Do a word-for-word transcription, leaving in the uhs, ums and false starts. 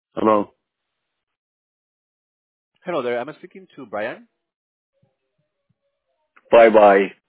Hello. Hello there. I'm speaking to Brian. Bye bye.